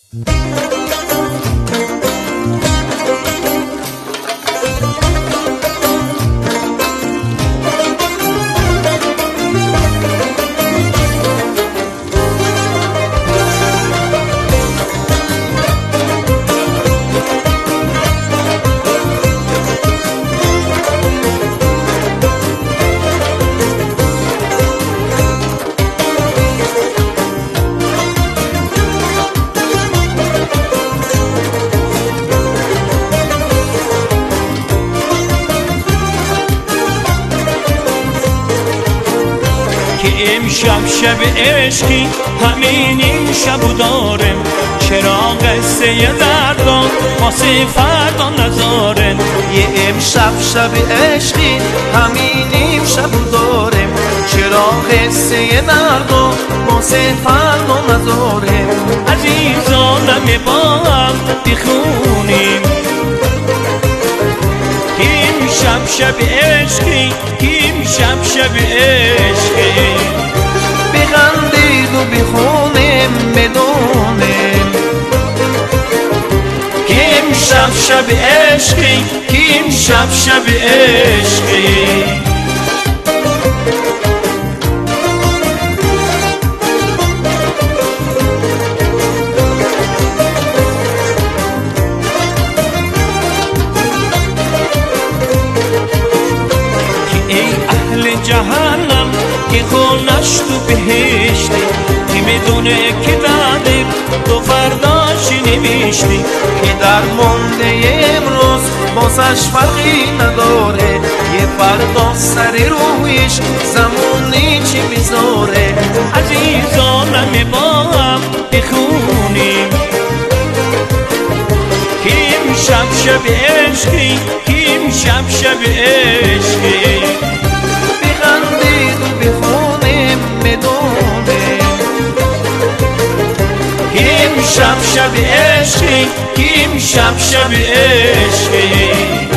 امشب شب عشقی همین این شبو دارم، چرا قصه دردان واسه فردا نذارم. یه امشب شب عشقی همین این شبو دارم، چرا قصه دردان واسه فردا نذارم. عزیزانم با هم بخونیم امشب شب عشقی، امشب شب عشقی. بخندید و بخونیم بدونیم که امشب شب عشقی، که امشب شب عشقی. جهنم که خونش تو بهشتی، که میدونه که تقدیر تو فرداش نمیشتی. که در مونده امروز باسش فرقی نداره، یه فردا سر رویش زمونی چی میذاره. عزیزانم با هم بخونیم که امشب شب عشقی، که امشب شب عشقی. بخندید و بخونیم بدونیم که امشب شب عشقی، که امشب شب عشقی.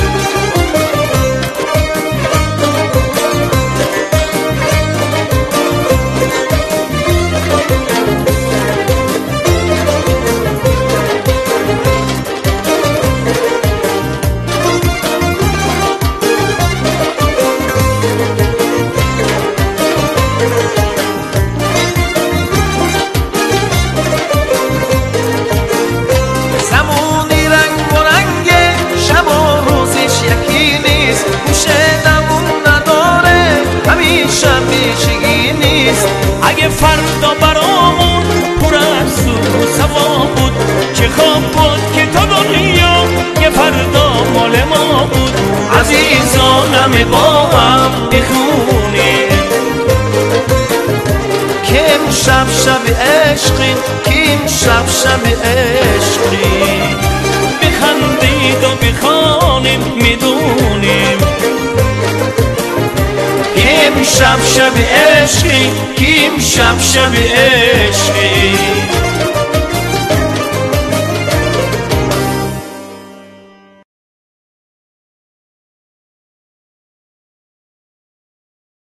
اگه فردا برامون پر از سوگ و صفا بود، چه خوب بود که تا دنیا یه فردا مال ما بود. عزیزانم با هم بخونیم که امشب شب عشقی، که امشب شب عشقی. بخندید و بخوانیم میدونیم که امشب شب عشقی، که امشب شب عشقی.